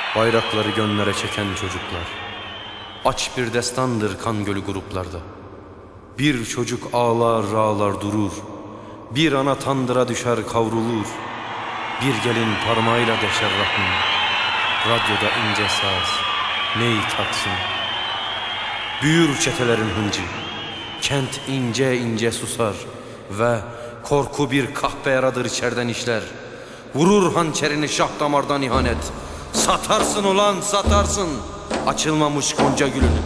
Bayrakları gönlere çeken çocuklar. Aç bir destandır kan gölü gruplarda. Bir çocuk ağlar ağlar durur. Bir ana tandıra düşer kavrulur. Bir gelin parmağıyla deşer rahmin. Radyoda ince saz ney taksın. Büyür çetelerin hıncı. Kent ince ince susar. Ve korku bir kahpe yaradır içerden işler. Vurur hançerini şah damardan ihanet. Satarsın ulan satarsın açılmamış gonca gülünü.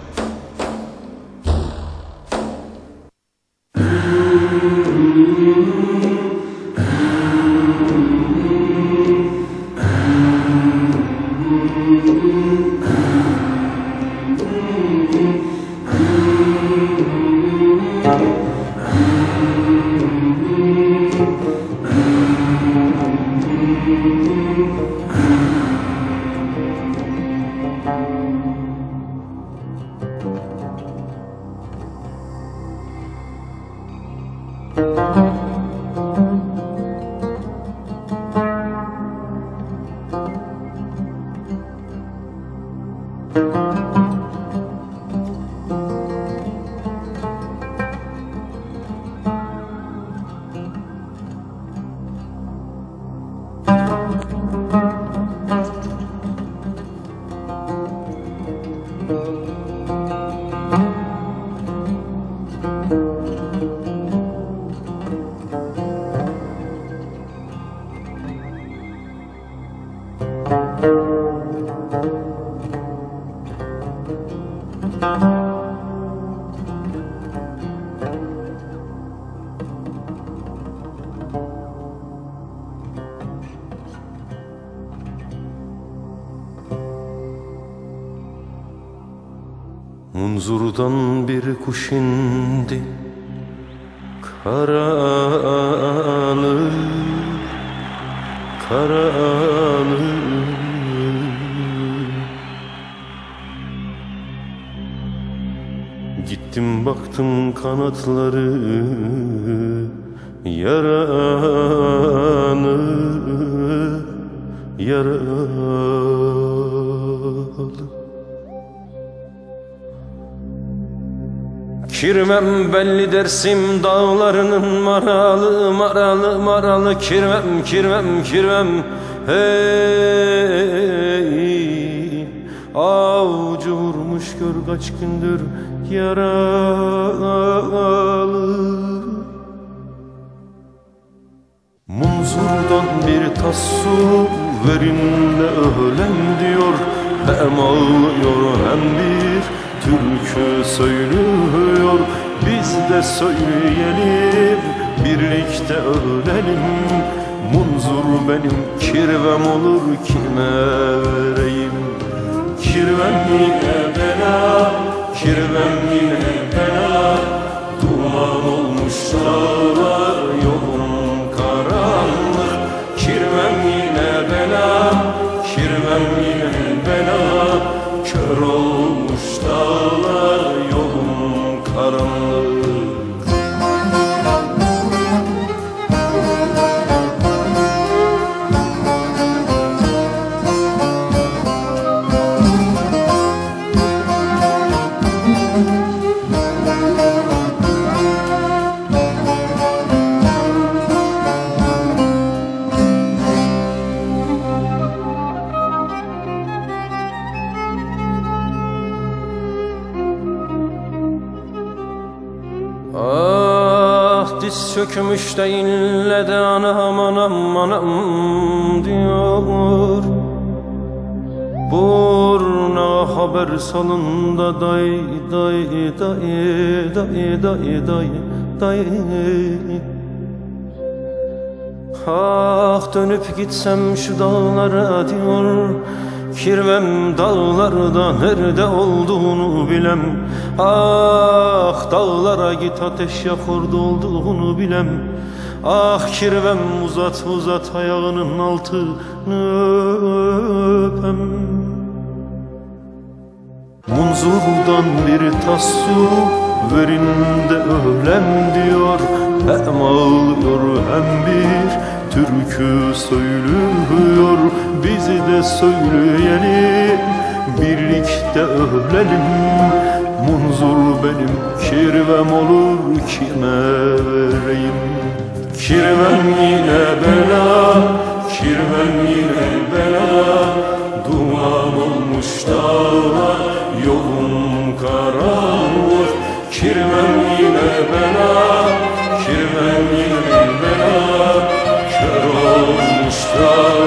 Munzurdan bir kuş indi karanlık karanlık. Gittim baktım kanatları yaralı yaralı. Kirvem belli Dersim dağlarının maralı maralı maralı. Kirvem kirvem kirvem hey. Avcı vurmuş gör kaç gündür yaralı. Munzurdan bir tas su verin de ölem diyor. Hem ağlıyor hem bir türkü söylüyor. Biz de söyleyelim, birlikte ölelim. Munzur benim kirvem olur kime vereyim. Kirvem yine bela, kirvem yine bela. Duman olmuş dağlar yolum karanlık. Kirvem yine bela, kirvem yine bela. Kör olmuş dağlar yolum karanlık. Diz çökmüş de ille de anam anam anam diyor. Burna haber salın da day day day day day day day. Ah dönüp gitsem şu dağlara diyor. Kirvem dağlarda nerede olduğunu bilem. Ah dağlara git ateş yak orada olduğunu bilem. Ah kirvem uzat uzat ayağının altını öpem. Munzurdan bir tas su verin de ölem diyor. Hem ağlıyor hem bir türkü söylüyor, bizi de söyleyeni birlikte ölelim. Munzur benim kirvem olur, kime vereyim? Kirvem yine bela, kirvem yine bela, duman olmuş dağlar, yolum karanlık. Kirvem yine bela, kirvem yine bela, kör olmuş dağlar.